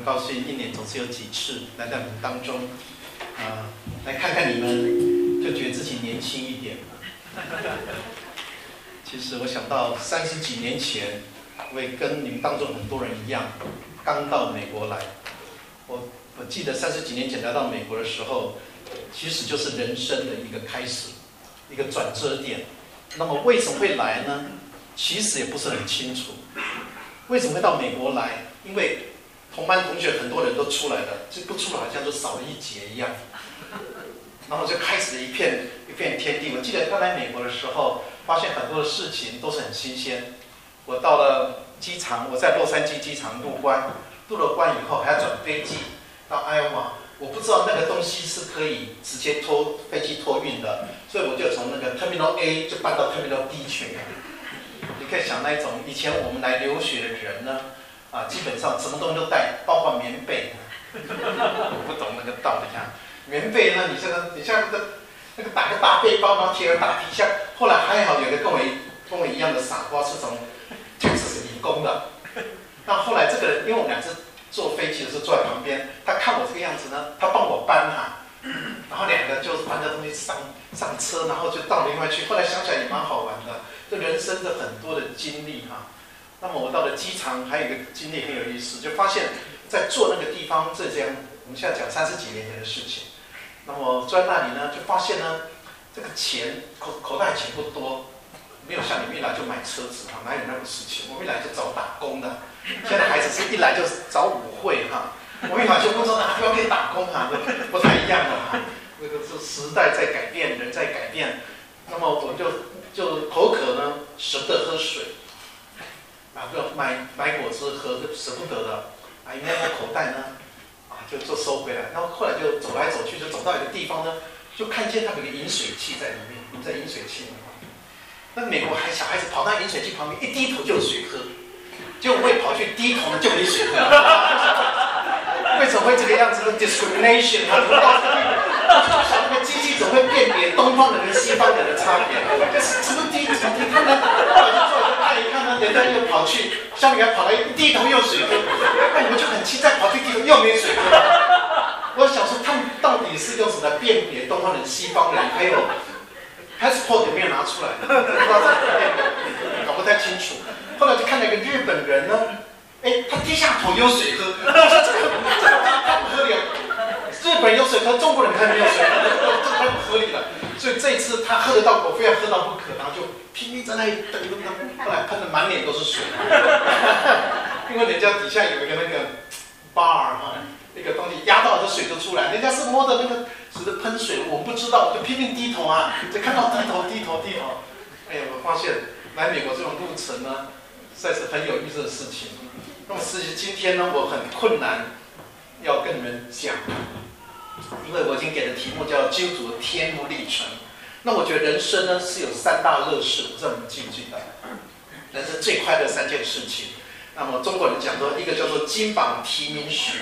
高兴一年总是有几次来到你们当中，来看看你们，就觉得自己年轻一点。其实我想到30几年前，我也跟你们当中很多人一样，刚到美国来。我记得30几年前来到美国的时候，其实就是人生的一个开始，一个转折点。那么为什么会来呢？其实也不是很清楚。为什么会到美国来？因为同班同学很多人都出来了，这不出来好像就少了一截一样。然后就开始了一片天地。我记得刚来美国的时候，发现很多的事情都是很新鲜。我到了机场，我在洛杉矶机场入关，入了关以后还要转飞机到艾奥瓦。我不知道那个东西是可以直接飞机托运的，所以我就从那个 Terminal A 就搬到 Terminal B 去了。你可以想那一种以前我们来留学的人呢，基本上什么东西都带，包括棉被。我不懂那个道理啊。棉被呢，你像那个打个大背包，然后贴个大皮箱。后来还好有个跟我一样的傻瓜是从Texas理工的。那后来这个人，因为我们俩是坐飞机的时候坐在旁边，他看我这个样子呢，他帮我搬然后两个就搬着东西上车，然后就到另外去。后来想起来也蛮好玩的，这人生的很多的经历那么我到了机场，还有一个经历很有意思，就发现在坐那个地方，这样我们现在讲30几年前的事情。那么坐在那里呢，就发现呢，这个钱口袋钱不多，没有像你们一来就买车子哪有那个事情？我们一来就找打工的。现在孩子是一来就找舞会我们一来就不知道哪地方可以打工不太一样了那个是时代在改变，人在改变。那么我就口渴呢，舍不得喝水就买果汁喝，就舍不得的一摸口袋呢就收回来。然后后来就走来走去，就走到一个地方呢，就看见他有个饮水器在里面。你在饮水器那美国小孩子跑到饮水器旁边，一低头就有水喝。结果我也跑去低头呢，就没水喝。为什么会这个样子的 discrimination 我告诉你，我想那个机器怎么会辨别东方人跟西方人的差别？就是什么低头，你看呢？后来就坐着看一看呢，人家又跑去，小女孩跑来一低头又水喝，我就很气，再跑去低头又没水喝。我想说他们到底是用什么来辨别东方人、西方人？还有 passport 有没有拿出来？不知道这个搞不太清楚。后来就看到一个日本人呢，他低下头有水喝，我说这个太不合理了。日本人有水喝，中国人还没有水喝，这太不合理了。所以这一次他喝得到，我非要喝到不可，然后就拼命在那里等，后来喷得满脸都是水。因为人家底下有一个那个 bar 那个东西压到这水就出来，人家是摸着那个只是喷水，我不知道，我就拼命低头就看到低头。我发现来美国这种路程呢，实在是很有意思的事情。那么实际今天呢，我很困难要跟你们讲，因为我已经给的题目叫基督徒的天路历程。那我觉得人生呢是有3大乐事，不知道你们记不记得？人生最快乐3件事情。那么中国人讲说，一个叫做金榜题名时，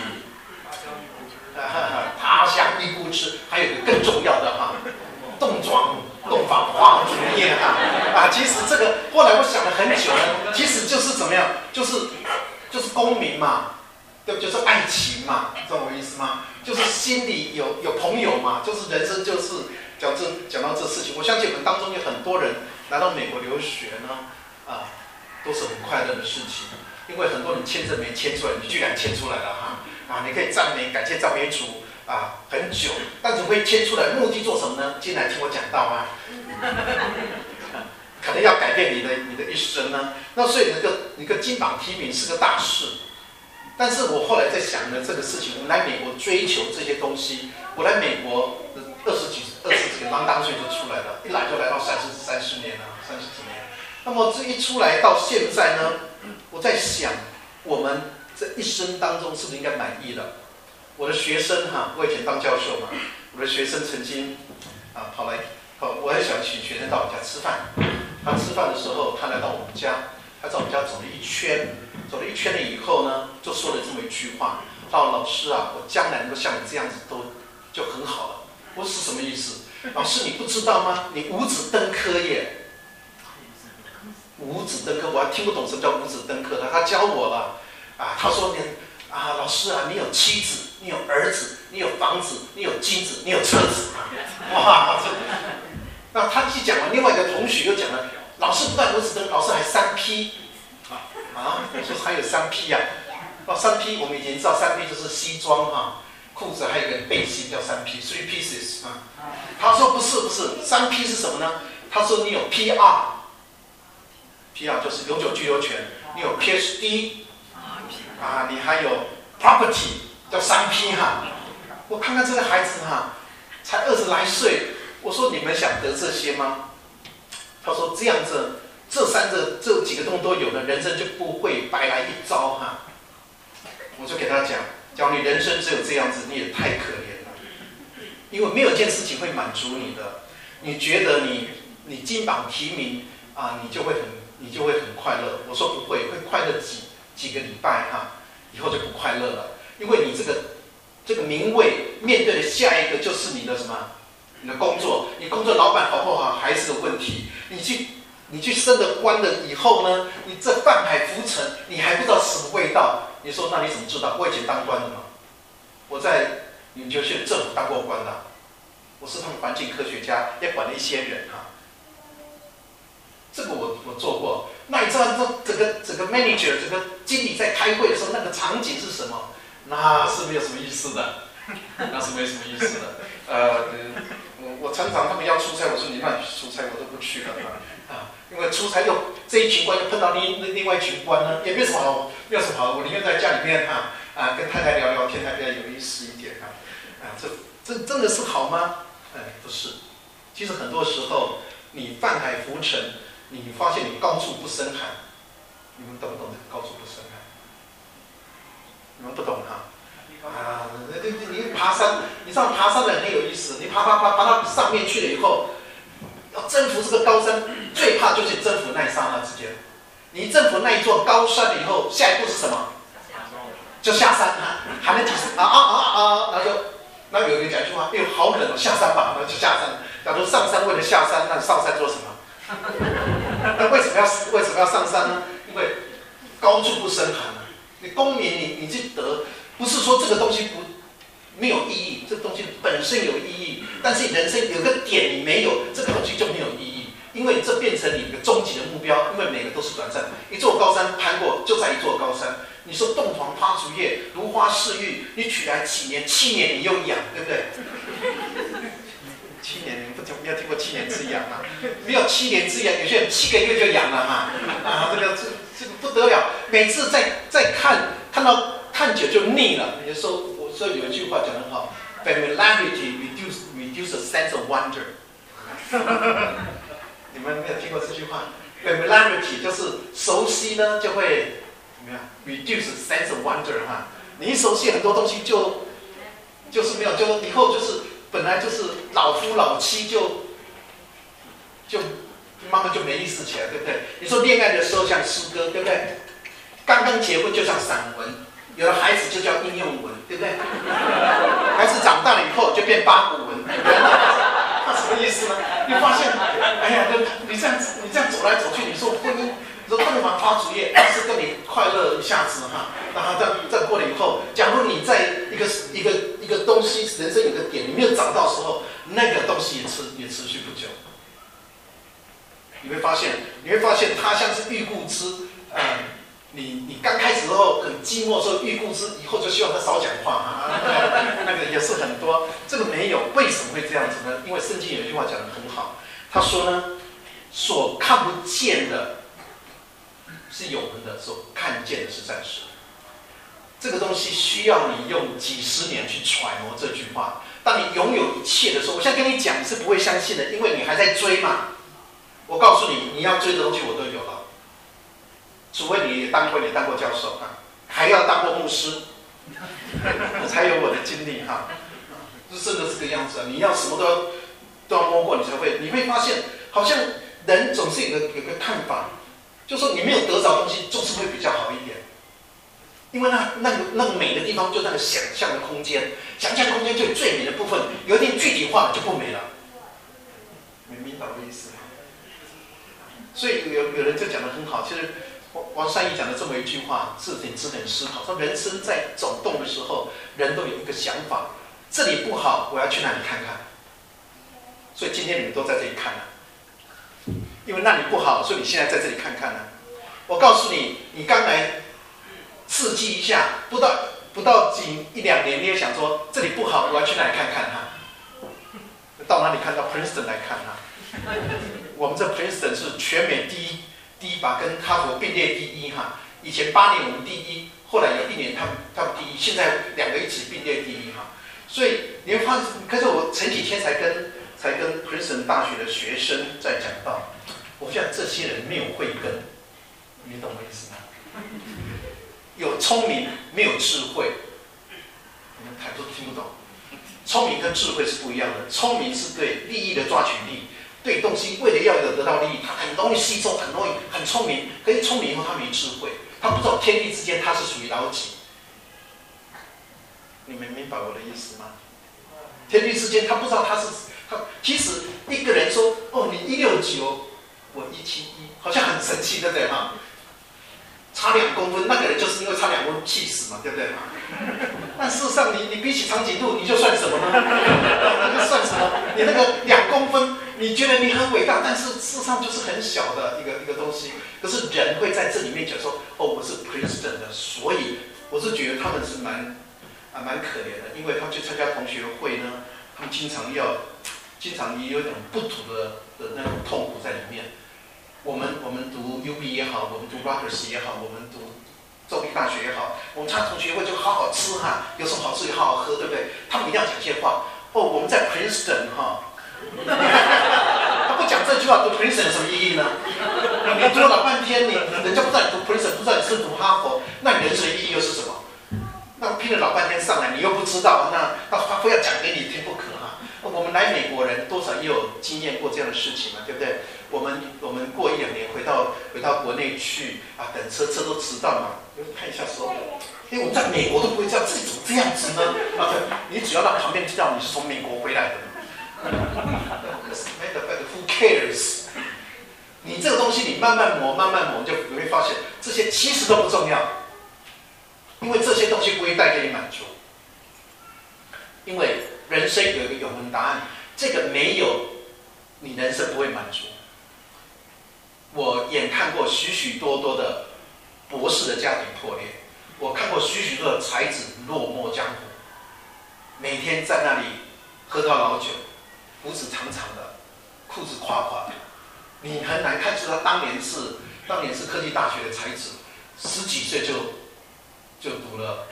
他乡遇故知，还有一个更重要的洞房花烛夜其实这个后来我想了很久呢，其实就是怎么样，就是公民嘛，对不？就是爱情嘛，懂我意思吗？就是心里有朋友嘛，就是人生就是讲到这事情，我相信我们当中有很多人来到美国留学呢，都是很快乐的事情，因为很多人签证没签出来，你居然签出来了你可以感谢赞美主很久，但是会签出来，目的做什么呢？今天来听我讲道可能要改变你的一生呢。那所以那个金榜题名是个大事，但是我后来在想呢，这个事情，我们来美国追求这些东西，我来美国20几个刚当岁就出来了，一来就来到30年了，30几年。那么这一出来到现在呢，我在想，我们这一生当中是不是应该满意了？我的学生我以前当教授嘛，我的学生曾经我很喜欢请学生到我家吃饭。他吃饭的时候，他来到我们家，他在我们家走了一圈了以后呢，就说了这么一句话：说老师我将来能够像你这样子就很好了。我说是什么意思？老师你不知道吗？你五子登科耶。五子登科，我还听不懂什么叫五子登科的，他教我了他说啊，老师啊，你有妻子，你有儿子，你有房子，你有金子，你有车子，哇！那他去讲了，另外一个同学又讲了，老师不但如此，老师还3P， 我说还有3P 啊，3P 我们以前知道3P 就是西装哈，裤子还有一个背心叫3P，3 pieces 啊。他说不是，3P 是什么呢？他说你有 PR 就是永久居留权，你有 PhD。啊，你还有 property 叫3P 哈，我看看这个孩子哈，才20来岁，我说你们想得这些吗？他说这样子，这几个东西都有了，人生就不会白来一遭哈。我就给他讲，假如你人生只有这样子，你也太可怜了，因为没有一件事情会满足你的。你觉得你金榜题名啊，你就会很快乐。我说不会，会快乐几个礼拜哈，以后就不快乐了，因为你这个名位面对的下一个就是你的什么？你的工作，你工作老板好不好还是个问题。你去升了官了以后呢，你这泛海浮沉，你还不知道什么味道。你说那你怎么知道？我以前当官的嘛，我在纽约县政府当过官的，我是他们环境科学家，也管了一些人哈。这个我做过。那你知道整个 manager 整个经理在开会的时候，那个场景是什么？那是没有什么意思的，那是没什么意思的。我常常他们要出差，我说你那里出差我都不去了啊，因为出差又这一群官又碰到另外一群官呢，也没有什么好，我宁愿在家里面跟太太聊聊天，还比较有意思一点这真的是好吗？不是。其实很多时候你泛海浮沉。你发现你高处不胜寒，你们懂不懂这个高处不胜寒？你们不懂哈？你爬山，你知道爬山的人很有意思，你爬到上面去了以后，要征服这个高山，最怕就是征服那一刹那之间。你征服那一座高山了以后，下一步是什么？就下山哈，喊了几声然后有人讲一句话，哎呦好冷哦，下山吧，然后就下山。假如上山为了下山，那上山做什么？那为什么要上山呢？因为高处不胜寒。你功名你去得，不是说这个东西没有意义，这个东西本身有意义，但是人生有个点你没有，这个东西就没有意义，因为这变成你的终极的目标，因为每个都是短暂。一座高山攀过，就在一座高山。你说洞房花烛夜，如花似玉，你娶来几年，7年你又养，对不对？7年，你没有听过7年之痒啊？没有7年之痒，有些人7个月就痒了哈。这个不得了，每次再看到看久就腻了。有时候我说有一句话讲得很好 ，familiarity reduce a sense of wonder 。你们没有听过这句话 ？familiarity 就是熟悉呢，就会怎么样 ？reduce a sense of wonder 哈。你一熟悉很多东西就是没有，就以后就是。本来就是老夫老妻就慢慢就没意思起来，对不对？你说恋爱的时候像诗歌，对不对？刚刚结婚就像散文，有了孩子就叫应用文，对不对？孩子长大了以后就变八股文，那什么意思呢？你发现，哎呀，你这样走来走去，你说婚姻，你说洞房花烛夜，是跟你快乐一下子哈，然后再过了以后，假如你在一个东西人生有个点你没有找到的时候，那个东西也持续不久。你会发现它像是欲故知，你刚开始的时候很寂寞的时候欲故知，以后就希望他少讲话那个也是很多。这个没有，为什么会这样子呢？因为圣经有一句话讲得很好，他说呢，所看不见的是永恒的，所看见的是暂时的。这个东西需要你用几十年去揣摩这句话。当你拥有一切的时候，我现在跟你讲，你是不会相信的，因为你还在追嘛。我告诉你，你要追的东西我都有了，除非你也当过教授还要当过牧师，才有我的经历哈。就真的是这个样子你要什么都要摸过，你才会，你会发现，好像人总是有个看法，就是说你没有得着东西，就是会比较好一点。因为那个美的地方就那个想象的空间，想象空间就有最美的部分，有一点具体化了就不美了。明白我的意思吗？所以有人就讲得很好，其实王善义讲的这么一句话，是挺值得人思考。说人生在走动的时候，人都有一个想法：这里不好，我要去那里看看。所以今天你们都在这里看啊，因为那里不好，所以你现在在这里看看啊。我告诉你，你刚来刺激一下，不到一两年，你也想说这里不好，我要去那里看看哈。到哪里看？到 Princeton 来看哈。我们这 Princeton 是全美第一把，跟哈佛并列第一哈。以前8年我们第一，后来有1年他们第一，现在2个一起并列第一哈。所以你会发现，可是我前几天才跟 Princeton 大学的学生在讲到，我觉得这些人没有慧根，你懂我意思吗？有聪明没有智慧，你们太多听不懂。聪明跟智慧是不一样的，聪明是对利益的抓取力，对东西为了要有得到利益，他很容易吸收，很聪明。可是聪明以后他没智慧，他不知道天地之间他是属于老几。你们明白我的意思吗？天地之间他不知道他。其实一个人说：“哦，你169，我171，好像很神奇，对不对哈？差2公分，那个人就是因为差2公分气死嘛，对不对？但事实上你比起长颈鹿，你就算什么呢？你就算什么？你那个2公分，你觉得你很伟大，但是事实上就是很小的一个东西。可是人会在这里面讲说：哦，我是 Princeton 的，所以我是觉得他们是蛮可怜的，因为他们去参加同学会呢，他们经常也有一种不吐的那种痛苦在里面。我们读 UB 也好，我们读 Rutgers 也好，我们读州立大学也好，我们参加同学会就好好吃哈，有什么好吃就好好喝，对不对？他们一定要讲些话。哦，我们在 Princeton 哈，他不讲这句话，读 Princeton 有什么意义呢？你读了老半天，人家不知道你读 Princeton， 不知道你是读哈佛，那你人生的意义又是什么？那拼了老半天上来，你又不知道，那他非要讲给你听不可哈。我们来美国人多少也有经验过这样的事情嘛，对不对？我们过1、2年回到国内去啊，等车都迟到嘛，看一下手表。我们在美国都不会这样，自己怎么这样子呢？啊，对，你只要让旁边知道你是从美国回来的。Who cares？ 你这个东西你慢慢磨，你会发现这些其实都不重要，因为这些东西不会带给你满足。因为人生有一个永恒答案，这个没有，你人生不会满足。我眼看过许许多多的博士的家庭破裂，我看过许许多的才子落寞江湖，每天在那里喝到老酒，胡子长长的，裤子垮垮的，你很难看出他当年是科技大学的才子，10几岁就读了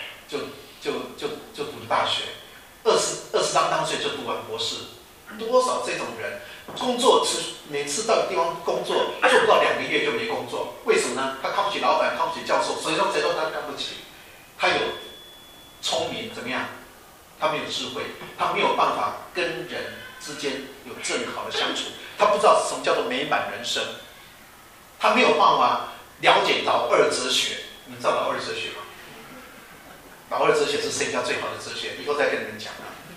大学，20啷岁就读完博士，多少这种人？工作每次到地方工作做不到2个月就没工作，为什么呢？他看不起老板，看不起教授，谁都他看不起。他有聪明怎么样？他没有智慧，他没有办法跟人之间有正好的相处，他不知道什么叫做美满人生，他没有办法了解老二哲学。你知道老二哲学吗？老二哲学是世界上最好的哲学，以后再跟你们讲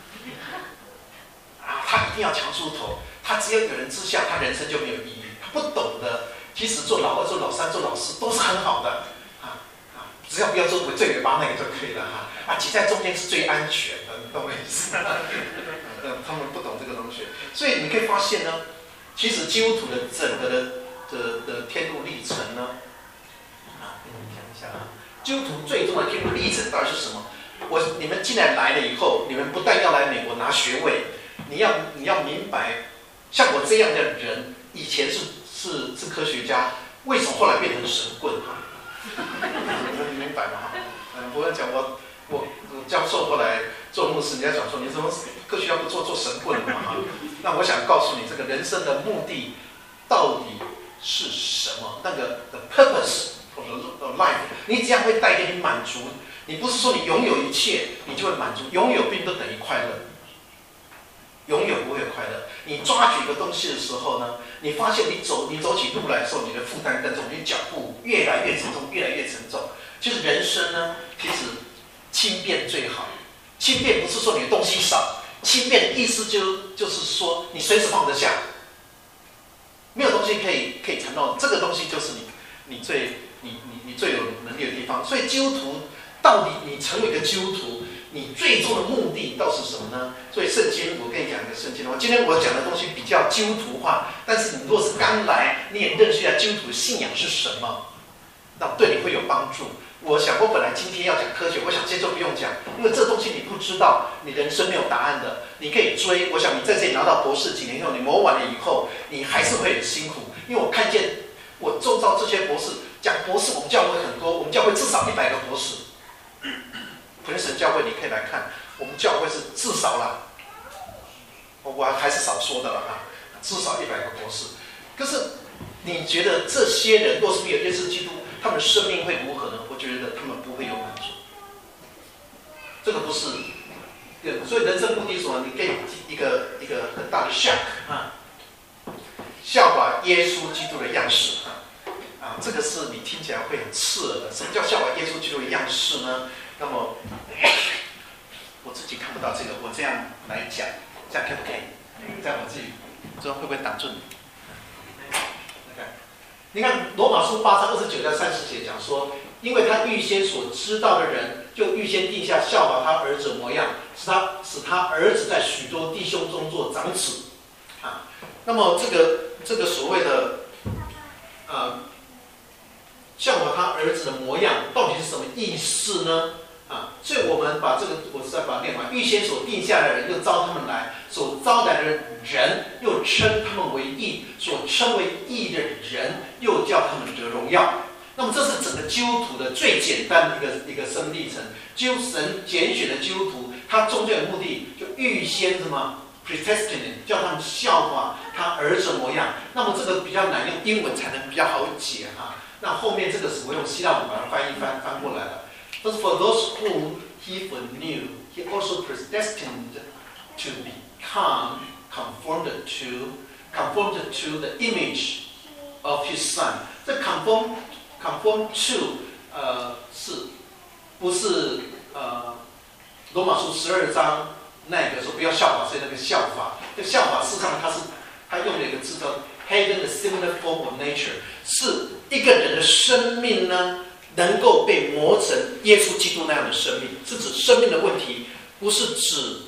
他一定要强出头。他只要有人之下，他人生就没有意义。他不懂得，其实做老二、做老三、做老四都是很好的只要不要做最尾巴那个就可以了挤在中间是最安全的，你懂我意思吗？他们不懂这个东西，所以你可以发现呢，其实基督徒的整个的天路历程呢，跟你们讲一下基督徒最终的天路历程到底是什么？你们既然来了以后，你们不但要来美国拿学位，你要明白。像我这样的人，以前是科学家，为什么后来变成神棍你明白吗？不要讲我教授后来做牧师，人家讲说你怎么科学家不做神棍嘛那我想告诉你，这个人生的目的到底是什么？那个 the purpose of life， 你这样会带给你满足。你不是说你拥有一切，你就会满足，拥有并不等于快乐。永远不会有快乐。你抓举一个东西的时候呢，你发现你走起路来的时候，你的负担更重，你脚步越来越沉重，越来越沉重。就是人生呢，其实轻便最好。轻便不是说你的东西少，轻便的意思就是说你随时放得下，没有东西可以缠到，这个东西就是你最你最有能力的地方。所以基督徒到底你成为一个基督徒，你最终的目的到底是什么呢？所以圣经，我跟你讲一个圣经的话，今天我讲的东西比较基督徒化，但是你若是刚来，你也认识一下基督徒的信仰是什么，那对你会有帮助。我想，我本来今天要讲科学，我想今天就不用讲，因为这东西你不知道，你人生没有答案的。你可以追，我想你在这里拿到博士，几年后你磨完了以后，你还是会很辛苦。因为我看见我周遭这些博士讲博士，我们教会很多，我们教会至少100个博士。普天神教会你可以来看，我们教会是至少啦，我还是少说的了啊，至少100个博士。可是你觉得这些人若是没有耶稣基督，他们生命会如何呢？我觉得他们不会有满足。这个不是，所以人生目的是什么？你给一个很大的 shock 啊，效法耶稣基督的样式啊，这个是你听起来会很刺耳的。什么叫效法耶稣基督的样式呢？那么我自己看不到这个，我这样来讲，这样可不可以？这样我自己，这会不会挡住你？你看罗马书8章29到30节讲说，因为他预先所知道的人，就预先定下效法他儿子的模样，使他儿子在许多弟兄中做长子啊。那么这个所谓的效法他儿子的模样，到底是什么意思呢？啊，所以我们把这个，我再把它念完。预先所定下的人，又招他们来；所招来的人，又称他们为义；所称为义的人，又叫他们得荣耀。那么，这是整个基督徒的最简单的一个生命历程。基督神拣选的基督徒，他终究的目的就预先什么 predestinate， 叫他们效法他儿子的模样。那么这个比较难用英文才能比较好解哈。那后面这个是我用希腊文把它翻过来了。But for those whom he foreknew, he also predestined to become conformed to the image of his son. 这 conform to 是不是罗马书12章那个说不要效法，所以那个效法，这效法事实上他用了一个字叫 having a similar form of nature， 是一个人的生命呢。能够被磨成耶稣基督那样的生命，是指生命的问题，不是指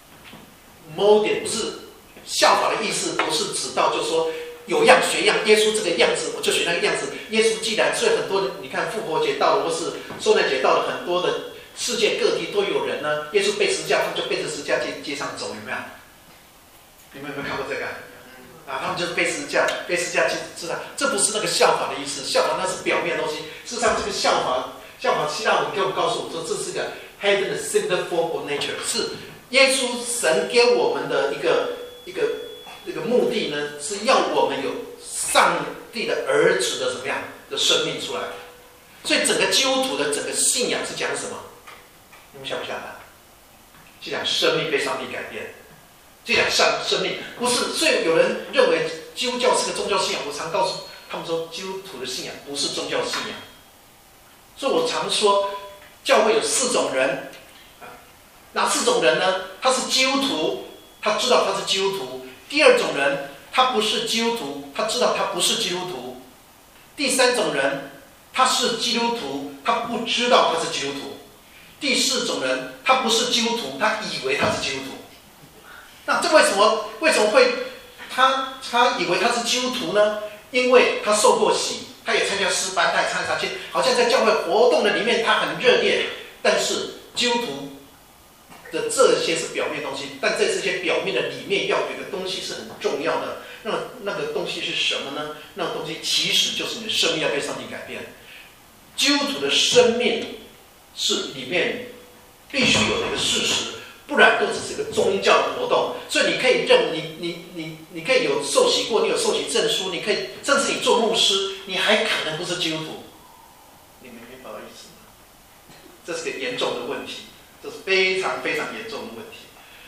model， 不是效法的意思，不是指到就是说有样学样，耶稣这个样子我就学那个样子。耶稣既然，所以很多人你看复活节到了，或是受难节到了，很多的世界各地都有人呢，耶稣背十字架，他们就背着十字架街上走，有没有？你们有没有看过这个？啊，他们就是背十字架知道，这不是那个效法的意思，效法那是表面的东西。事实上，这个效法希腊文给我们告诉我说，这是个 having a similar form of nature， 是耶稣神给我们的一个目的呢，是要我们有上帝的儿子的怎么样的生命出来。所以整个基督徒的整个信仰是讲什么？你们想不想啊？是讲生命被上帝改变。就讲生命不是，所以有人认为基督教是个宗教信仰。我常告诉他们说，基督徒的信仰不是宗教信仰。所以我常说，教会有4种人，哪4种人呢？他是基督徒，他知道他是基督徒；第2种人，他不是基督徒，他知道他不是基督徒；第3种人，他是基督徒，他不知道他是基督徒；第4种人，他不是基督徒，他以为他是基督徒。那这为什么会他以为他是基督徒呢？因为他受过洗，他也参加诗班，他也参加查经，好像在教会活动的里面他很热烈。但是基督徒的这些是表面东西，但在这些表面的里面要有一个东西是很重要的。那个东西是什么呢？那个东西其实就是你的生命要被上帝改变。基督徒的生命是里面必须有的一个事实。不然都只是一个宗教的活动，所以你可以认为你可以有受洗过，你有受洗证书，你可以甚至你做牧师，你还可能不是基督徒。你们明白我意思吗？这是个严重的问题，这是非常非常严重的问题。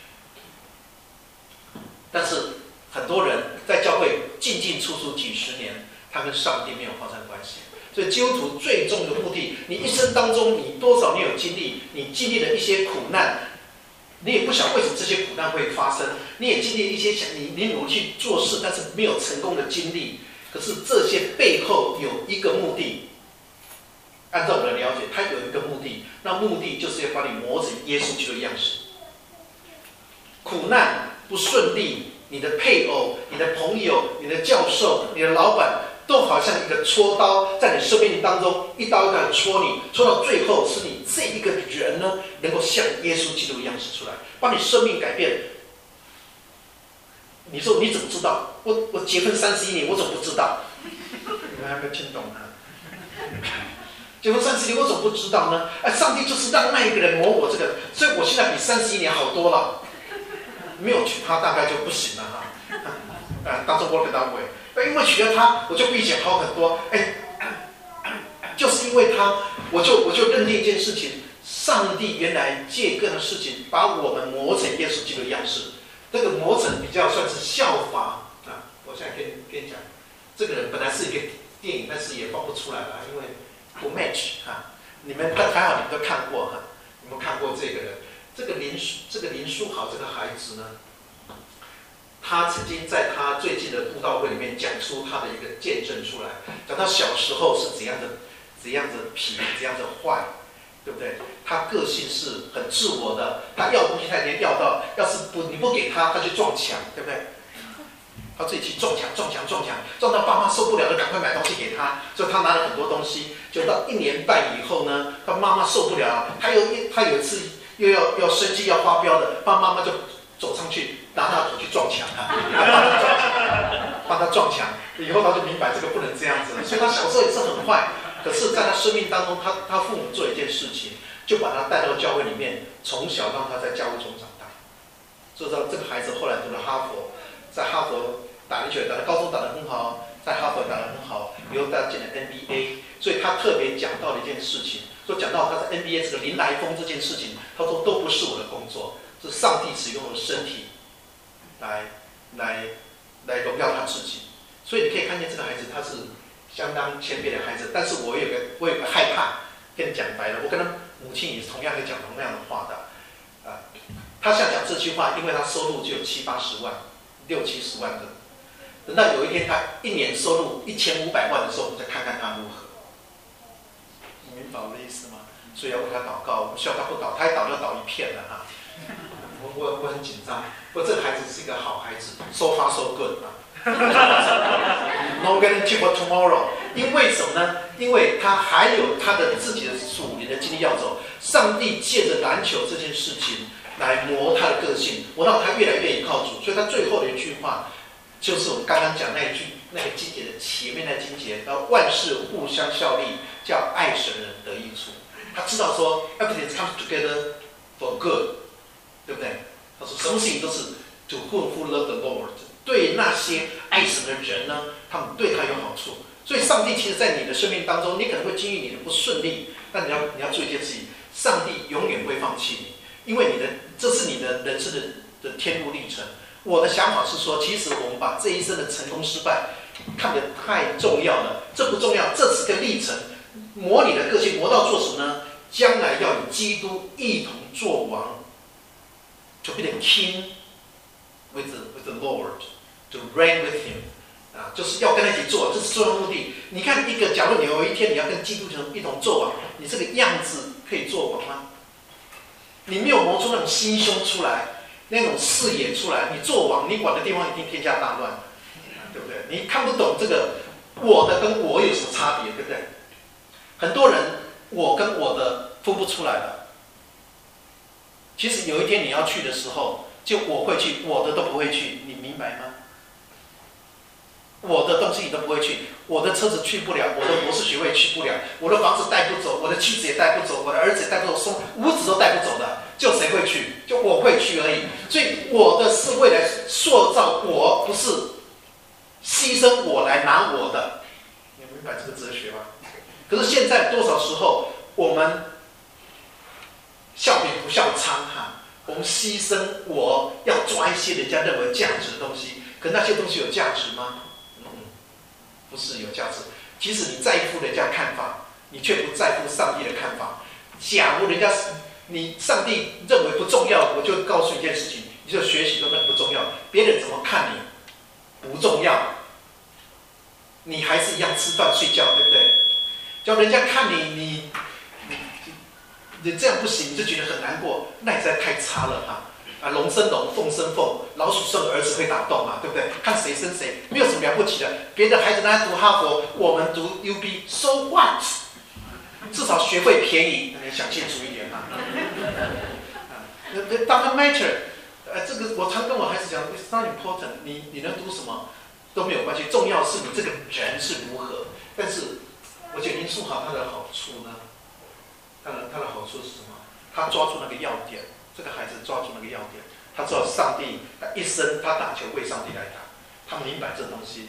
但是很多人在教会进出出几十年，他跟上帝没有发生关系。所以基督徒最终的目的，你一生当中你多少你有经历，你经历了一些苦难。你也不晓得为什么这些苦难会发生，你也经历一些你努力去做事，但是没有成功的经历。可是这些背后有一个目的， 按照我的了解，它有一个目的，那目的就是要把你磨成耶稣基督的样式。苦难不顺利，你的配偶、你的朋友、你的教授、你的老板，都好像一个戳刀，在你生命当中一刀一刀的戳你，戳到最后是你这一个人呢，能够像耶稣基督的样式出来，把你生命改变。你说你怎么知道？我结婚31年，我怎么不知道？你们还没有听懂啊？结婚31年，我怎么不知道呢？哎，上帝就是让那一个人磨我这个，所以我现在比31年好多了。没有娶她大概就不行了哈。当中我给他为，因为娶了她，我就比以前好很多。哎，就是因为她，我就认定一件事情：上帝原来借各样的事情，把我们磨成耶稣基督的样式。这个磨成比较算是效法啊。我现在跟你讲，这个人本来是一个电影，但是也放不出来了，因为不 match 哈。你们还好，你们都看过哈。你们看过这个人，这个林书豪这个孩子呢，他曾经在他最近的布道会里面讲出他的一个见证出来，讲他小时候是怎样的皮，怎样的坏。对不对？他个性是很自我的，他要东西他已经要到，要是你不给他，他就撞墙，对不对？他自己去撞墙，撞到爸妈受不了了，赶快买东西给他，所以他拿了很多东西。就到1年半以后呢，他妈妈受不了了，他有一次又要生气要发飙的，妈妈就走上去拿他的头去撞墙帮他撞墙，以后他就明白这个不能这样子了。所以他小时候也是很坏。可是，在他生命当中，他父母做一件事情，就把他带到教会里面，从小让他在教会中长大。所以说，这个孩子后来读了哈佛，在哈佛打篮球打得高中打得很好，在哈佛打得很好，以后他进了 NBA。所以他特别讲到了一件事情，说讲到他在 NBA 这个林来疯这件事情，他说都不是我的工作，是上帝使用我的身体来荣耀他自己。所以你可以看见这个孩子，他是相当谦卑的孩子，但是我有个害怕，跟你讲白了，我跟他母亲也是同样会讲同样的话的，他想讲这句话，因为他收入就有70-80万，60-70万的，等到有一天他1年收入1500万的时候，我们再看看他如何。你明白我的意思吗？所以要为他祷告，我们希望他不倒，他一倒就倒一片了哈。我很紧张，不过这个孩子是一个好孩子 ，so far so good 啊。No guarantee for tomorrow， 因为什么呢？因为他还有他的自己的属灵的经历要走。上帝借着篮球这件事情来磨他的个性，磨到他越来越依靠主。所以他最后的一句话，就是我们刚刚讲那个经节的前面的经节，叫万事互相效力，叫爱神人得益处。他知道说 everything comes together for good， 对不对？他说什么事情都是 to whom love the Lord。对那些爱神的人呢，他们对他有好处。所以上帝其实在你的生命当中，你可能会经历你的不顺利，但你要做一件事情，上帝永远不会放弃你，因为这是你的人生的天路历程。我的想法是说，其实我们把这一生的成功失败看得太重要了，这不重要，这是个历程，磨你的个性，磨到做什么呢？将来要与基督一同作王 ，to be the king with the Lord。To reign with him， 就是要跟他一起做，这是重要目的。你看假如你有一天你要跟基督一同作王，你这个样子可以作王吗？你没有磨出那种心胸出来，那种视野出来，你作王，你管的地方一定天下大乱，对不对？你看不懂这个我的跟我有什么差别，对不对？很多人我跟我的分不出来了。其实有一天你要去的时候，就我会去，我的都不会去，你明白吗？我的东西你都不会去，我的车子去不了，我的博士学位去不了，我的房子带不走，我的妻子也带不走，我的儿子也带不走，五子都带不走的，就谁会去？就我会去而已。所以我的是为了塑造我，不是牺牲我来拿我的。你明白这个哲学吗？可是现在多少时候我们笑贫不笑娼哈，我们牺牲我要抓一些人家认为价值的东西，可那些东西有价值吗？不是有价值。即使你在乎人家看法，你却不在乎上帝的看法。假如你上帝认为不重要，我就告诉你一件事情，你就学习说那个不重要，别人怎么看你不重要，你还是一样吃饭睡觉，对不对？ 叫人家看你这样不行，你就觉得很难过，那你实在太差了哈。龙生龙，凤生凤，老鼠生儿子会打洞嘛，对不对？看谁生谁，没有什么了不起的。别的孩子他读哈佛，我们读 UB，so what？ 至少学费便宜，你想清楚一点啊。Doesn't matter， 这个我常跟我孩子讲 ，it's not important， 你能读什么都没有关系，重要是你这个人是如何。但是，我觉得林书豪他的好处呢，他的好处是什么？他抓住那个要点，这个孩子抓住那个要点，他知道上帝，他一生他打球为上帝来打，他明白这东西。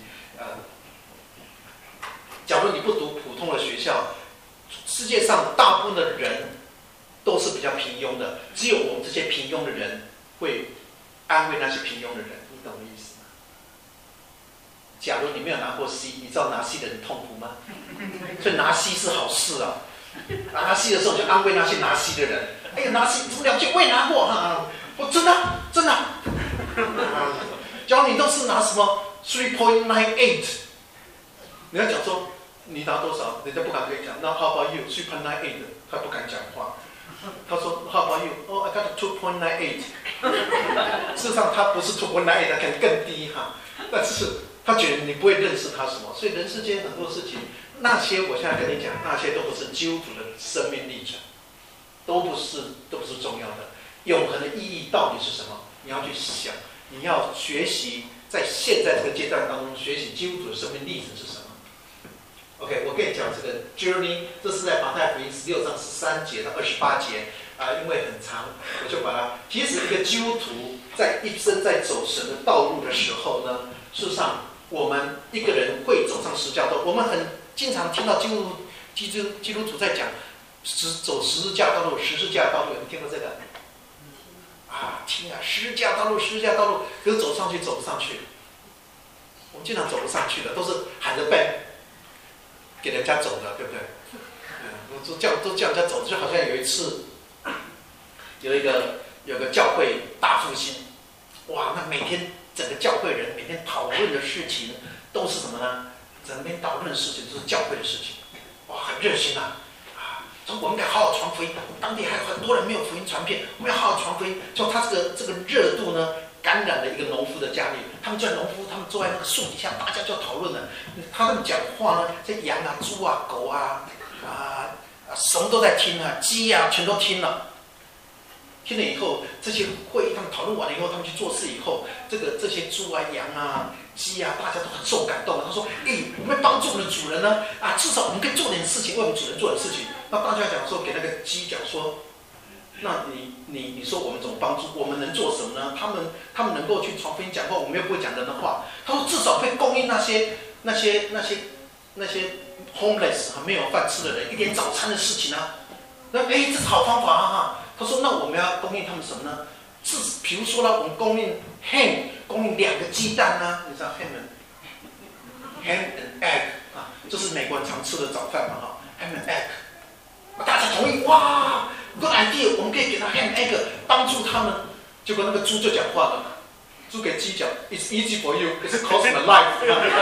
假如你不读普通的学校，世界上大部分的人都是比较平庸的，只有我们这些平庸的人会安慰那些平庸的人，你懂我意思吗？假如你没有拿过 C， 你知道拿 C 的人痛苦吗？所以拿 C 是好事啊！拿 C 的时候就安慰那些拿 C 的人。哎呀，拿 C 这么了不起，我也拿过哈！我真的。假如你都是拿什么 3.98， 你要讲说你拿多少，人家不敢跟你讲。那 How about you 3.98？ 他不敢讲话。他说 How about you？ Oh, I got 2.98。事实上他不是 2.98， 他可能更低哈。但是他觉得你不会认识他什么，所以人世间很多事情，那些我现在跟你讲，那些都不是基督徒的生命历程，都不是重要的。永恒的意义到底是什么？你要去想，你要学习，在现在这个阶段当中学习基督徒的生命历程是什么。OK， 我跟你讲这个 journey， 这是在马太福音16章13节到28节因为很长，我就把它。其实一个基督徒在一生在走神的道路的时候呢，事实上我们一个人会走上十字架道路，我们很经常听到基督徒在讲走十字架道路，十字架道路，有没有听过这个？听啊，十字架道路，可是走上去走不上去，我们经常走不上去的，都是喊着背给人家走的，对不对？都叫人家走，就好像有一次，有个教会大复兴，哇，那每天整个教会人每天讨论的事情都是什么呢？整天讨论的事情都是教会的事情，哇，很热心啊！我们应该好好传福音，我们当地还有很多人没有福音传遍，我们要好好传福音。就他这个热度呢，感染了一个农夫的家里，他们叫农夫，他们坐在那个树底下，大家就讨论了。他们讲话呢，这羊啊、猪啊、狗啊，什么都在听啊，鸡啊，全都听了。听了以后，这些会议他们讨论完了以后，他们去做事以后，这些猪啊、羊啊、鸡啊，大家都很受感动。他说：“我们要帮助我们的主人呢，至少我们可以做点事情，为我们主人做点事情。”那大家讲说，给那个鸡讲说：“那你说我们怎么帮助？我们能做什么呢？他们能够去传福音讲话，我们又不会讲人的话。”他说：“至少会供应那些 homeless 没有饭吃的人一点早餐的事情啊。那这是好方法哈。”他说：“那我们要供应他们什么呢？比如说呢，我们供应 ham， 供应2个鸡蛋啊，你知道 ham and egg 这是美国人常吃的早饭嘛ham and egg。”大家同意，哇 ，good idea， 我们可以给他 ham and egg， 帮助他们。结果那个猪就讲话了，猪给鸡讲 ，It's easy for you, it's costing a life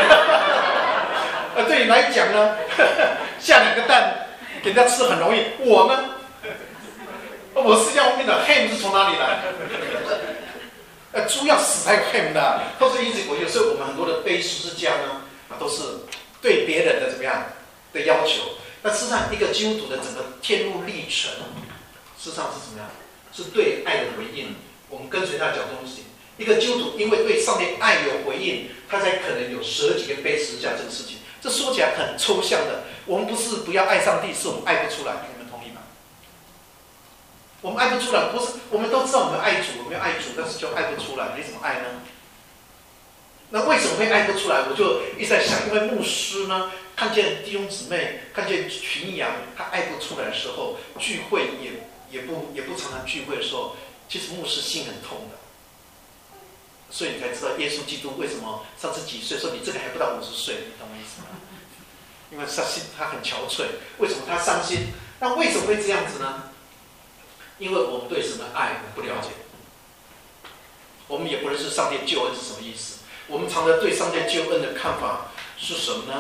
对你来讲呢，下2个蛋给人家吃很容易，我呢？我是要命的 ham 是从哪里来？猪要死才有 ham 的，都是easy for you。所以我们很多的背十字架呢，都是对别人的怎么样的要求。那事实上，一个基督徒的整个天路历程，事实上是怎么样？是对爱的回应。我们跟随他的脚东西。一个基督徒因为对上帝爱有回应，他才可能有12几个背十字架这个事情。这说起来很抽象的。我们不是不要爱上帝，是我们爱不出来。你们同意吗？我们爱不出来，不是我们都知道我们爱主，我们要爱主，但是就爱不出来。你怎么爱呢？那为什么会爱不出来？我就一直在想，因为牧师呢，看见弟兄姊妹，看见群羊，他爱不出来的时候，聚会也不常常聚会的时候，其实牧师心很痛的。所以你才知道耶稣基督为什么上次几岁说你这个还不到50岁，你懂我意思吗？因为他很憔悴，为什么他伤心？那为什么会这样子呢？因为我们对神的爱不了解，我们也不认识上帝救恩是什么意思。我们常常对上帝救恩的看法是什么呢？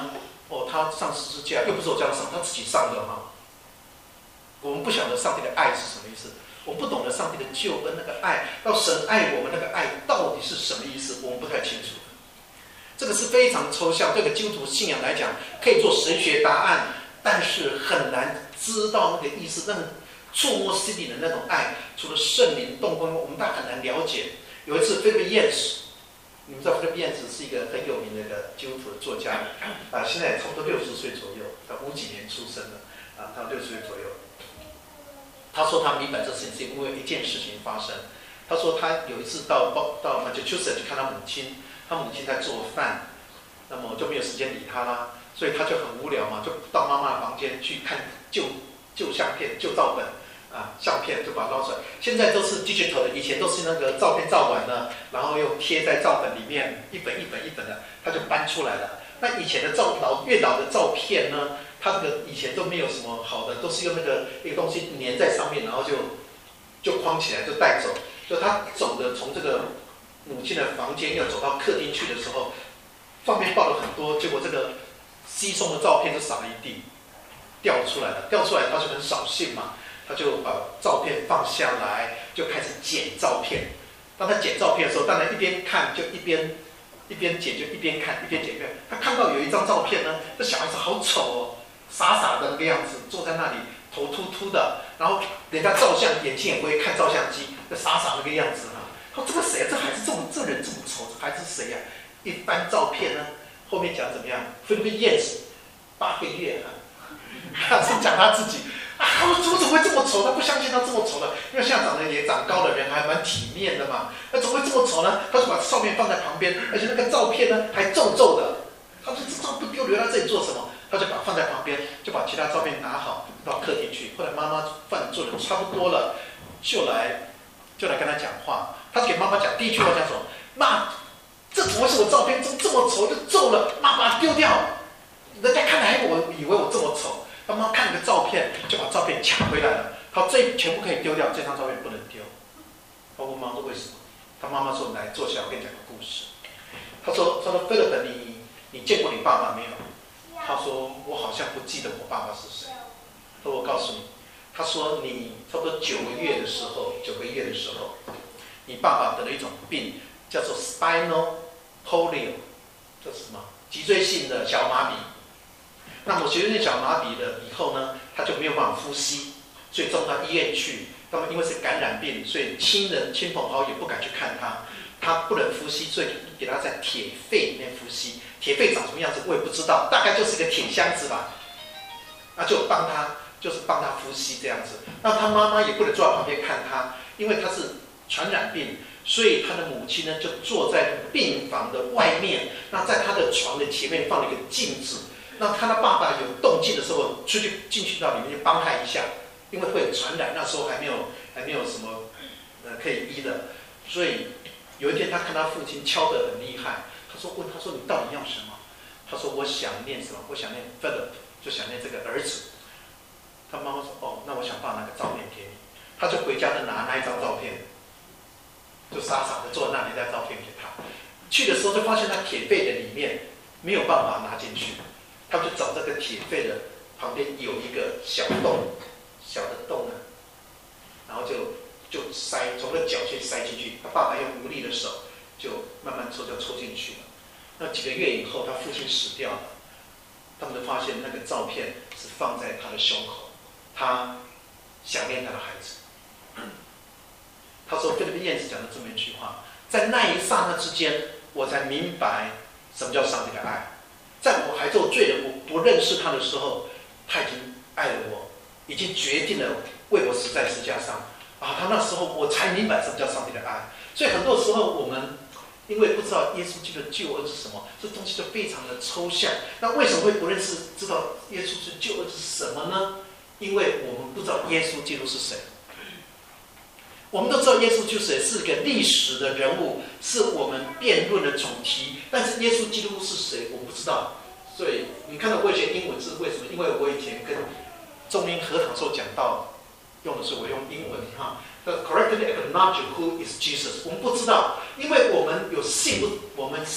哦，他上十字架，又不是我叫他上，他自己上的哈。我们不晓得上帝的爱是什么意思，我们不懂得上帝的救恩那个爱，到神爱我们那个爱到底是什么意思，我们不太清楚。这个是非常抽象，对个基督徒信仰来讲，可以做神学答案，但是很难知道那个意思，那种触摸心里的那种爱，除了圣灵动工，我们大概很难了解。有一次，菲利普·燕斯，你们知道菲利普·燕斯是一个很有名的一个基督徒的作家，现在也差不多60岁左右，他50几年出生的，他60岁左右。他说他明白这事情是因为一件事情发生。他说他有一次到 Massachusetts 去看他母亲，他母亲在做饭，那么就没有时间理他啦，所以他就很无聊嘛，就到妈妈的房间去看旧相片、旧照本相片，就把它捞出来。现在都是 digital 的，以前都是那个照片照完了，然后又贴在照本里面，一本的，他就搬出来了。那以前的越老的照片呢，它这个以前都没有什么好的，都是用那个一个东西粘在上面，然后就框起来就带走。就他走的从这个母亲的房间要走到客厅去的时候，放面抱了很多，结果这个稀松的照片就撒了一地，掉出来他就很扫兴嘛，他就把照片放下来，就开始剪照片。当他剪照片的时候，当然一边看就一边剪，就一边看一边剪。他看到有一张照片呢，这小孩子好丑哦，傻傻的那个样子，坐在那里，头秃秃的，然后人家照相眼睛也不会看照相机，那傻傻那个样子啊。他说这个谁啊？这孩子这人这么丑，这孩子是谁呀？一翻照片呢，后面讲怎么样？菲律宾燕子8个月他是讲他自己。他说怎么会这么丑？他不相信他这么丑的，因为现在长得也长高的人还蛮体面的嘛。那怎么会这么丑呢？他就把照片放在旁边，而且那个照片呢还皱皱的。他说这照不丢，留在这里做什么？他就把放在旁边，就把其他照片拿好到客厅去。后来妈妈饭做的差不多了，就来跟他讲话。他给妈妈讲第一句话讲什么？妈，这怎么会是我照片？怎么这么丑就皱了？妈把它丢掉。人家看来我以为我这么丑。他妈看个照片，就把照片抢回来了。他这全部可以丢掉，这张照片不能丢。他问妈说为什么？他妈妈说：“来坐下，我跟你讲个故事。”他说菲利本，你见过你爸爸没有？他说我好像不记得我爸爸是谁。他说我告诉你，他说你差不多9个月的时候，你爸爸得了一种病，叫做 spinal polio， 这是什么？脊椎性的小麻痹。那么脊椎性小麻痹了以后呢，他就没有办法呼吸，所以送到医院去。那么因为是感染病，所以亲朋好友不敢去看他，他不能呼吸，所以给他在铁肺里面呼吸。铁肺长什么样子我也不知道，大概就是个铁箱子吧。那就帮他呼吸这样子。那他妈妈也不能坐在旁边看他，因为他是传染病，所以他的母亲呢就坐在病房的外面。那在他的床的前面放了一个镜子。那看他爸爸有动静的时候，进去到里面去帮他一下，因为会有传染，那时候还没有什么可以医的，所以有一天他看他父亲敲得很厉害，问他说你到底要什么？他说我想念什么？我想念 Philip， 就想念这个儿子。他妈妈说哦，那我想把那个照片给你。他就回家就拿那一张照片，就傻傻的坐在那里，带照片给他。去的时候就发现他铁肺的里面没有办法拿进去。他就找这个铁肺的旁边有一个小的洞呢，然后就塞，从那脚去塞进去。他爸爸用无力的手就慢慢抽进去了。那几个月以后，他父亲死掉了，他们就发现那个照片是放在他的胸口，他想念他的孩子。他说菲利普燕子讲了这么一句话，在那一刹那之间，我才明白什么叫上帝的爱。在我还做罪人，我不认识他的时候，他已经爱了我，已经决定了为我死在十字架上。他那时候我才明白什么叫上帝的爱。所以很多时候我们因为不知道耶稣基督的救恩是什么，这东西就非常的抽象。那为什么会不认识知道耶稣的救恩是什么呢？因为我们不知道耶稣基督是谁。我们都知道耶稣基督是一个历史的人物，是我们辩论的主题。但是耶稣基督是谁，我不知道。所以你看到我学英文是为什么？因为我以前跟中英合堂时候讲到，用的是我用英文哈。Correctly acknowledge who is Jesus。我们不知道，因为我们有信不，我们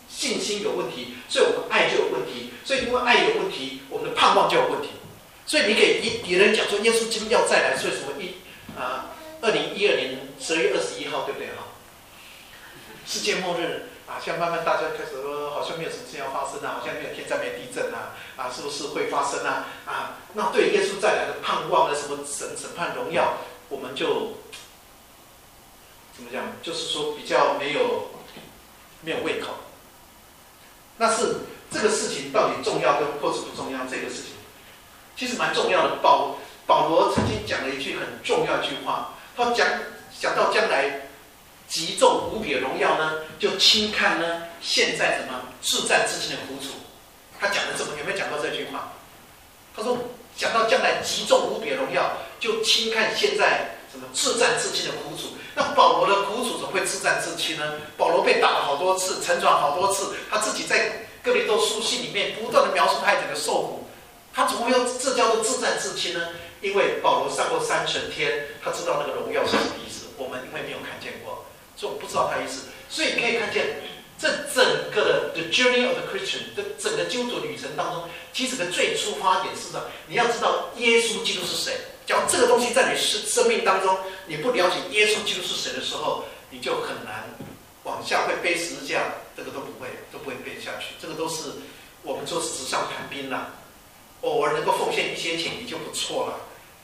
信心有问题，所以我们爱就有问题，所以因为爱有问题，我们的盼望就有问题。所以你给别人讲说耶稣基督要再来，所以什么2012年12月21号，对不对哈？世界末日啊，现在慢慢大家开始说，好像没有什么事要发生啊，好像没有天灾没地震啊，是不是会发生啊？那对耶稣再来的盼望呢，什么审判荣耀，我们就怎么讲？就是说比较没有胃口。那是这个事情到底重要跟或是不重要？这个事情其实蛮重要的。保罗曾经讲了一句很重要的一句话，他讲到将来极重无比的荣耀呢，就轻看呢现在什么至战至轻的苦楚。他讲的这么有没有讲到这句话？他说讲到将来极重无比的荣耀，就轻看现在什么至战至轻的苦楚。那保罗的苦楚怎么会至战至轻呢？保罗被打了好多次，沉船好多次，他自己在哥林多书信里面不断的描述他整个受苦，他怎么会这叫做至战至轻呢？因为保罗上过3层天，他知道那个荣耀是什么意思。我们因为没有看见过，所以我不知道他的意思。所以你可以看见，这整个的 The Journey of the Christian 的整个基督徒旅程当中，其实的最出发点是什么？你要知道耶稣基督是谁。假如这个东西在你生命当中，你不了解耶稣基督是谁的时候，你就很难往下会背十字架，这个都不会背下去。这个都是我们说是纸上谈兵啦，偶尔能够奉献一些钱，你就不错了。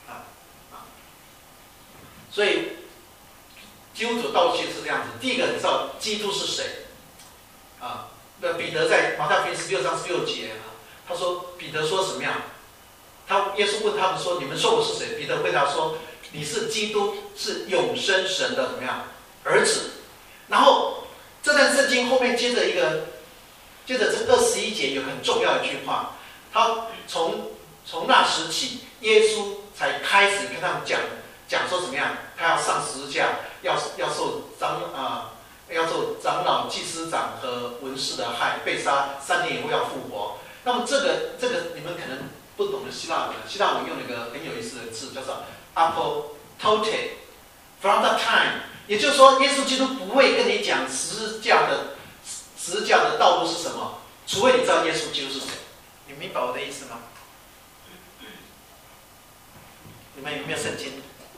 所以基督徒道路其实是这样子：第一个，你知道基督是谁啊？那彼得在马太福音16章16节他说彼得说什么样？耶稣问他们说：“你们说我是谁？”彼得回答说：“你是基督，是永生神的怎么样儿子。”然后这段圣经后面接着这21节有很重要的一句话，他从那时起，耶稣才开始跟他们讲说怎么样，他要上十字架，要受长老、祭司长和文士的害，被杀，3天以后要复活。那么这个你们可能不懂的希腊文，希腊文用了一个很有意思的字，叫做 apostote。From that time， 也就是说，耶稣基督不会跟你讲十字架的道路是什么，除非你知道耶稣基督是谁。你明白我的意思吗？你们有没有圣经？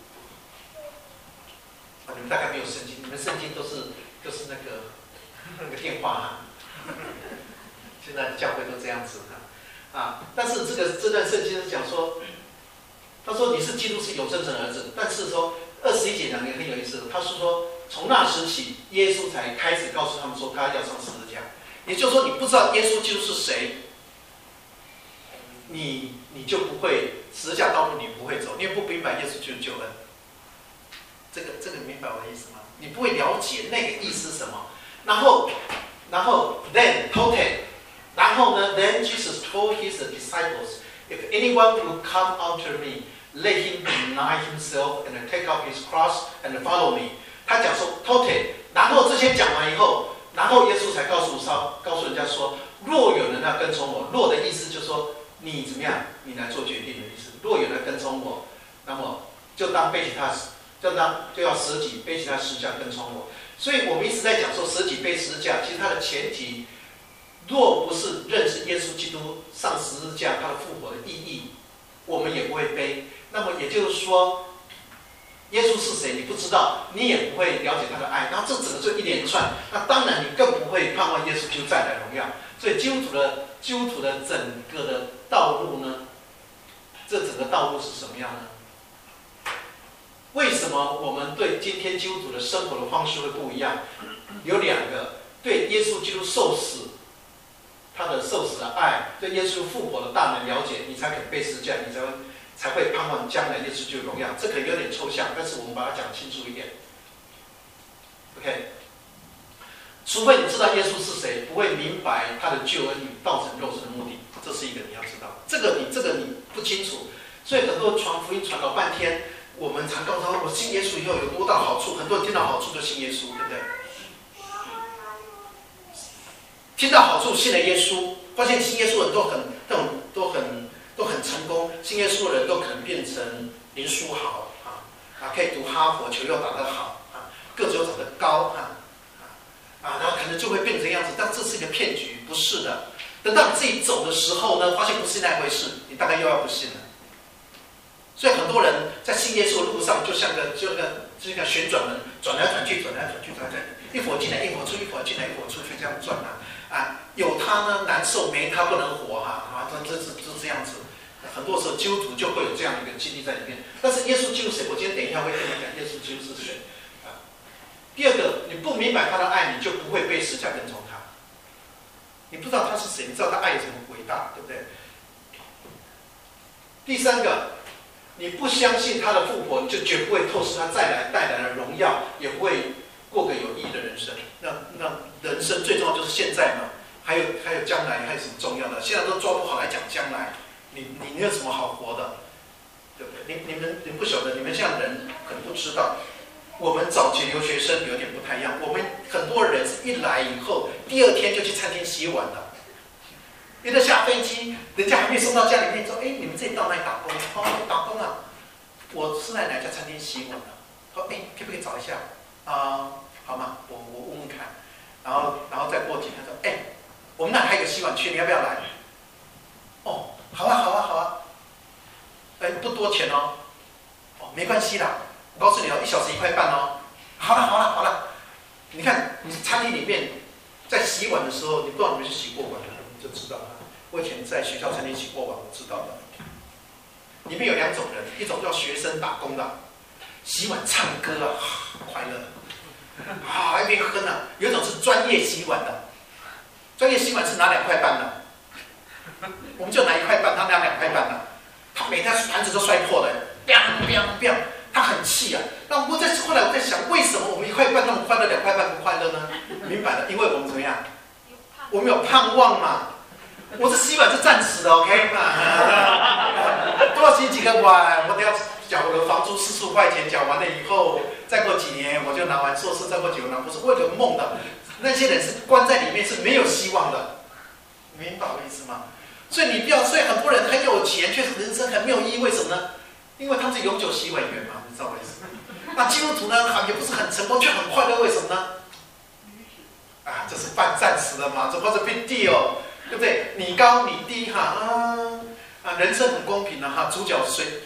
你们大概没有圣经，你们圣经都是那个电话现在的教会都这样子但是这段圣经是讲说，他说你是基督，是永生神的儿子，但是说21节讲的很有意思，他是说从那时起，耶稣才开始告诉他们说他要上十字架，也就是说你不知道耶稣基督是谁，你就不会十字架道路你不会走，你也不明白耶稣就是救恩。这个明白我的意思吗？你不会了解那个意思是什么。然后 then told， 然后呢 then Jesus told his disciples, if anyone will come after me, let him deny himself and take up his cross and follow me。他讲说 told， 然后这些讲完以后，然后耶稣才告诉人家说，若有人要跟从我，若的意思就是说你怎么样，你来做决定的意思。若有人跟从我，那么就当背起他。就要舍己背起他十字架跟从我。所以我们一直在讲说舍己背十字架，其实它的前提，若不是认识耶稣基督上十字架他的复活的意义，我们也不会背。那么也就是说，耶稣是谁你不知道，你也不会了解他的爱，然后这整个就一连串，那当然你更不会盼望耶稣基督再来荣耀。所以基督徒的整个的道路呢，这整个道路是什么样呢？为什么我们对今天基督徒的生活的方式会不一样？有2个：对耶稣基督受死，他的受死的爱，对耶稣复活的大能了解，你才肯背十字架，你才会盼望将来耶稣基督荣耀。这可能有点抽象，但是我们把它讲清楚一点。OK， 除非你知道耶稣是谁，不会明白他的救恩与道成肉身的目的，这是一个你要知道。这个你不清楚，所以很多传福音传搞半天。我们常告诉他，我信耶稣以后有多大好处？很多人听到好处就信耶稣，对不对？听到好处信了耶稣，发现信耶稣的人都很成功，信耶稣的人都可能变成林书豪可以读哈佛，球又打得好各种又长得高然后可可能就会变成这样子，但这是一个骗局，不是的。等到你自己走的时候呢，发现不是那回事，你大概又要不信了。所以很多人在信耶稣的路上，就像个旋转门，转来转去，转来转去，转来转去，一会儿进来，一会儿出，一会儿进来，一会儿出去，这样转啊。有他呢难受，没他不能活哈这这样子。很多时候基督徒就会有这样的一个经历在里面。但是耶稣救谁？我今天等一下会跟你讲耶稣救是谁啊。第二个，你不明白他的爱，你就不会被十字架跟从他。你不知道他是谁，你知道他爱有什么伟大，对不对？第三个，你不相信他的复活，你就绝不会透视他再来带来的荣耀，也不会过个有意义的人生。那人生最重要就是现在嘛，还有将来，还有什么重要的？现在都抓不好来讲将来，你有什么好活的？对不对？你们不晓得，你们像人可能不知道。我们早期留学生有点不太一样，我们很多人是一来以后，第二天就去餐厅洗碗的。因为下飞机，人家还没送到家里面，说：“哎，你们这里到哪里打工？哦，打工啊！我是在哪家餐厅洗碗的。说：哎，可不可以找一下？好吗？我问问看。然后再过几天说：哎，我们那还有个洗碗区，你要不要来？哦，好啊。哎，不多钱哦。哦，没关系啦。我告诉你哦，1小时1块半哦。好了。你看，你餐厅里面在洗碗的时候，你不知道你们是洗过碗的，你就知道了。我以前在学校餐厅洗过碗，我知道的。里面有2种人，一种叫学生打工的，洗碗唱歌啊，快乐，一边哼啊；有一种是专业洗碗的，专业洗碗是拿2块半的，我们就拿1块半，他拿2块半的，他每台盘子都摔破了，biang，他很气啊。那后来我在想，为什么我们1块半那么快乐，2块半不快乐呢？明白了，因为我们怎么样？我们有盼望嘛。我这洗碗是暂时的 ，OK 嘛？多少洗几个碗，我都要缴我的房租45块钱，缴完了以后，再过几年我就拿完硕士，再过几年拿博士，我有个梦的。那些人是关在里面是没有希望的，明白我意思吗？所以很多人很有钱，却是人生很没有意义，为什么呢？因为他们是永久洗碗员嘛，你知道我意思吗？那基督徒呢，也不是很成功，却很快乐，为什么呢？这是半暂时的嘛，这或者 big deal。对不对？你高你低人生很公平的主角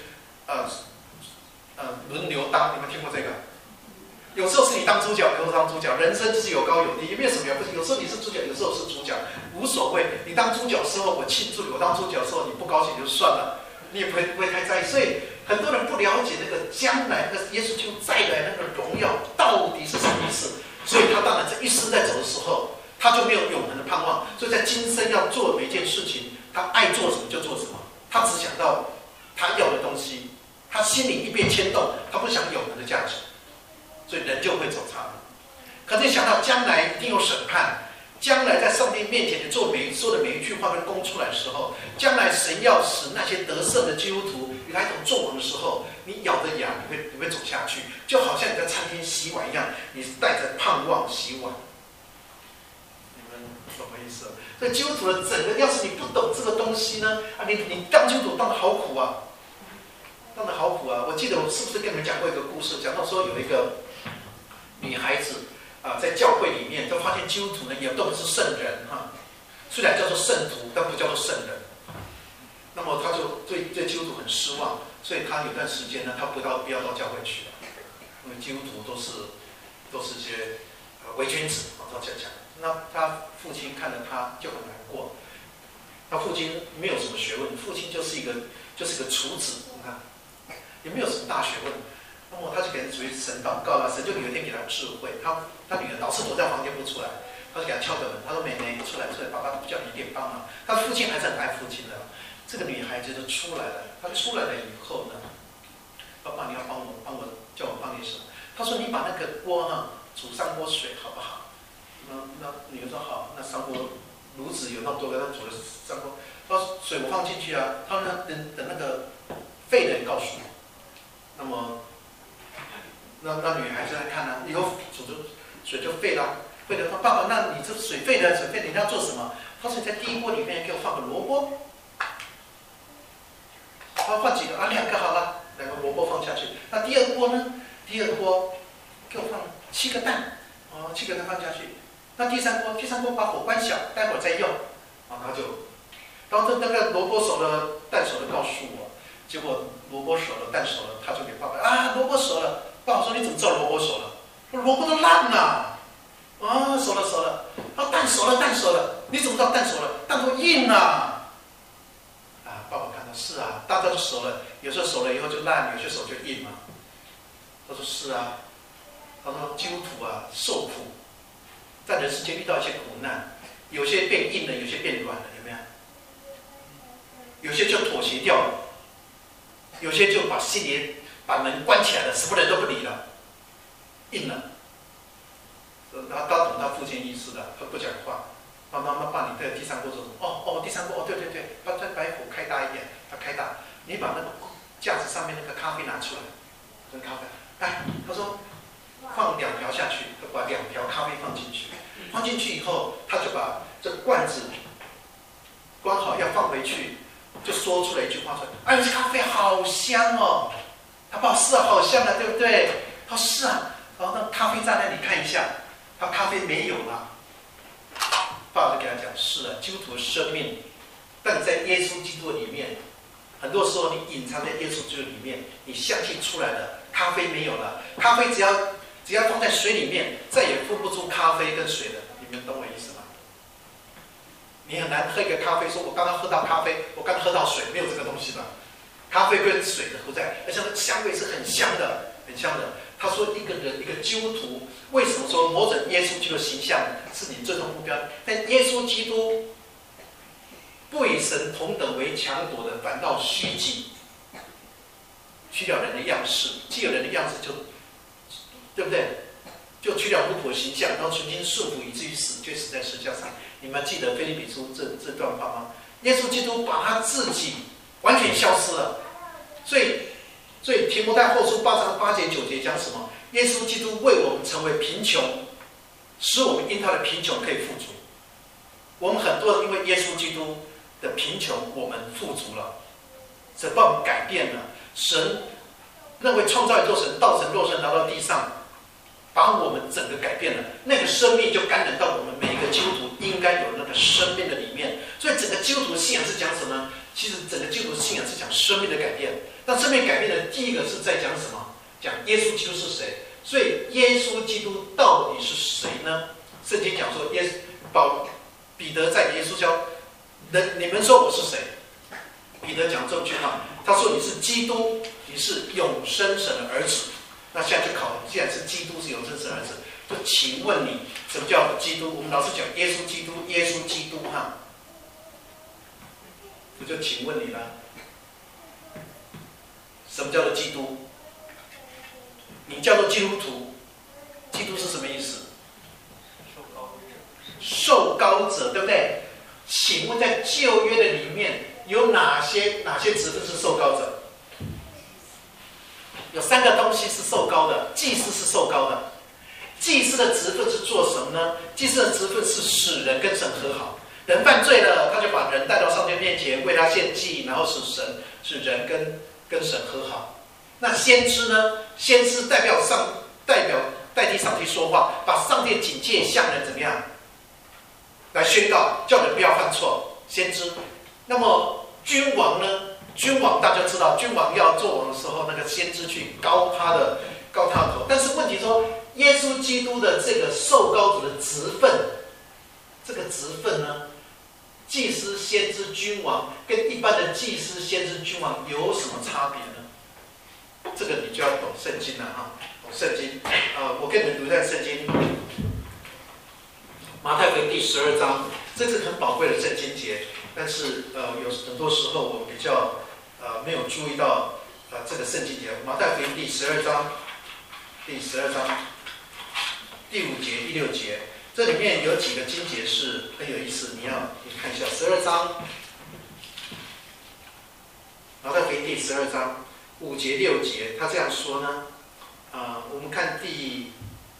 轮流当，你们听过这个？有时候是你当主角，有时候当主角，人生就是有高有低，也没有什么了不起。有时候你是主角，有时候是主角，无所谓。你当主角的时候我庆祝你，我当主角的时候你不高兴就算了，你也不会太在意。所以很多人不了解那个将来那个耶稣就再来那个荣耀到底是什么意思，所以他当然这一生在走的时候。他就没有永恒的盼望，所以在今生要做每件事情，他爱做什么就做什么，他只想到他要的东西，他心里一被牵动，他不想永恒的价值，所以人就会走差路。可是想到将来一定有审判，将来在上帝面前你说的每一句话被供出来的时候，将来神要使那些得胜的基督徒与他一同作王的时候，你咬着牙你会走下去，就好像你在餐厅洗碗一样，你是带着盼望洗碗。什么意思？所以基督徒的整个，要是你不懂这个东西呢，你当基督徒当得好苦啊，当得好苦啊！我记得我是不是跟你们讲过一个故事，讲到说有一个女孩子在教会里面，都发现基督徒呢也都不是圣人虽然叫做圣徒，但不叫做圣人。那么他就对基督徒很失望，所以他有段时间呢，他不要到教会去了，因为基督徒都是些伪君子，照这样讲。那他父亲看着他就很难过，他父亲没有什么学问，父亲就是一个厨子，你看也没有什么大学问。那么他就给人主神祷告了，神就有一天给他智慧。他女儿老是躲在房间不出来，他就给他敲个门，他说：“妹妹，出来，爸爸叫你一点帮忙。”他父亲还是很爱父亲的。这个女孩子就出来了，她出来了以后呢，爸爸你要帮我叫我帮你什么？他说：“你把那个锅煮上锅水好不好？”那女儿说好，那上锅炉子有那么多个，他煮了3锅，他说水我放进去啊，他说等那个沸的人告诉我。那么那女孩子来看呢，以后煮的水就沸了，沸了说爸爸，那你这水沸了，你要做什么？他说你在第一锅里面给我放个萝卜，放几个2个好了，2个萝卜放下去。那第2锅呢？第2锅给我放7个蛋，7个蛋放下去。 那第三锅把火关小，待会儿再用。然后然后那个萝卜熟了，蛋熟了，告诉我。结果萝卜熟了，蛋熟了，他就给爸爸啊，萝卜熟了。爸爸说你怎么知道萝卜熟了？萝卜都烂了。啊，熟了。啊，蛋熟了，你怎么知道蛋熟了？蛋都硬了。啊，爸爸看到是啊，蛋都熟了，有时候熟了以后就烂，有些熟就硬嘛。他说是啊，他说基督徒啊受苦，在人世间遇到一些苦难，有些变硬了，有些变软了，有没有？有些就妥协掉了，有些就把心里把门关起来了，什么人都不理了，硬了。他懂他父亲意思的，他不讲话。爸，你在第三锅做什么？哦，第三锅，对，把火开大一点，他开大。你把那个架子上面那个咖啡拿出来，跟咖啡。哎，他说放2瓢下去，他把2瓢咖啡放进去。放进去以后，他就把这罐子关好，要放回去，就说出来一句话说：“哎，这咖啡好香哦！”他爸是啊，好香啊，对不对？他说是啊。然后那咖啡在那里看一下，他咖啡没有了。爸就给他讲：是啊，基督徒的生命，但你在耶稣基督里面，很多时候你隐藏在耶稣基督里面，你香气出来了，咖啡没有了。咖啡只要放在水里面，再也分不出咖啡跟水了。你们懂我意思吗？你很难喝一个咖啡，说我刚刚喝到咖啡，我刚刚喝到水，没有这个东西的。咖啡跟水的合在，而且那香味是很香的，很香的。他说一个人，一个基督徒，为什么说模整耶稣基督的形象是你最终目标？但耶稣基督不与神同等为强夺的，反倒虚己，取了人的样式，既有人的样式就，对不对？就取了奴仆的形象，然后存心顺服，以至于死，却死在十字架上。你们记得腓立比书这段话吗？耶稣基督把他自己完全消失了，所以提摩太后书8章8节9节讲什么？耶稣基督为我们成为贫穷，使我们因他的贫穷可以富足。我们很多人因为耶稣基督的贫穷，我们富足了，神把我们改变了。神认为创造宇宙神道成肉身来到地上，把我们整个改变了。那个生命就感染到我们每一个基督徒应该有那个生命的里面。所以整个基督徒的信仰是讲什么？其实整个基督徒的信仰是讲生命的改变。那生命改变的第一个是在讲什么？讲耶稣基督是谁。所以耶稣基督到底是谁呢？圣经讲说，彼得在耶稣教你们说我是谁？彼得讲这句话，他说你是基督，你是永生神的儿子。那现在就考，既然是基督是永生神的儿子，就请问你什么叫基督？我们老是讲耶稣基督，耶稣基督哈，我就请问你了，什么叫做基督？你叫做基督徒，基督是什么意思？受膏者，对不对？请问在旧约的里面有哪些职分是受膏者？有3个东西是受膏的，祭司是受膏的。祭司的职分是做什么呢？祭司的职分是使人跟神和好。人犯罪了，他就把人带到上帝面前，为他献祭，然后使人跟神和好。那先知呢？先知代替上帝说话，把上帝的警戒向人怎么样来宣告，叫人不要犯错。先知。那么君王呢？君王大家知道，君王要做王的时候，那个先知去高他的头。但是问题说，耶稣基督的这个受膏者的职分，这个职分呢，祭司、先知、君王跟一般的祭司、先知、君王有什么差别呢？这个你就要懂圣经了哈，懂圣经。我给你们读一下圣经，马太福音第12章，这是很宝贵的圣经节，但是有很多时候我比较没有注意到这个圣经节。马太福音第12章第5节、第6节，这里面有几个经节是很有意思，你看一下12章，马太福音第12章5节、6节，他这样说呢。我们看第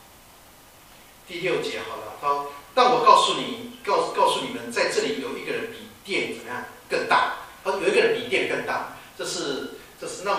6节好了。好，但我告诉你们，在这里有一个人比殿怎么样更大？有一个人比殿更大，这是那么。